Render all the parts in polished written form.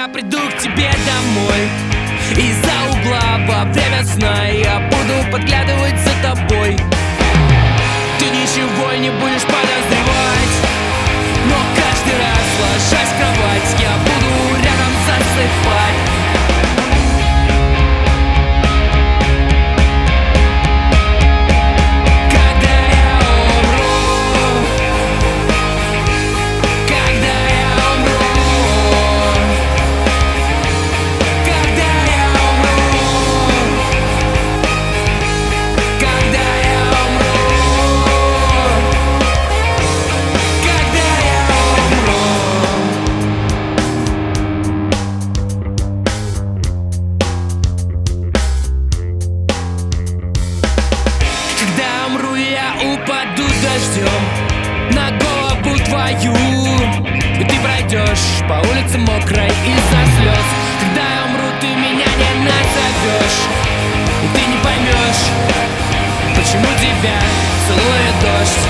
я приду к тебе домой. Из-за угла во время сна я буду подглядывать за тобой. Ты ничего не будешь подозревать, но каждый раз, ложась в кровать, я буду рядом засыпать. Упаду дождем на голову твою, и ты пройдешь по улице мокрой из-за слез. Когда я умру, ты меня не назовешь, и ты не поймешь, почему тебя целует дождь.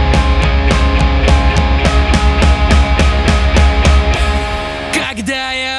Когда я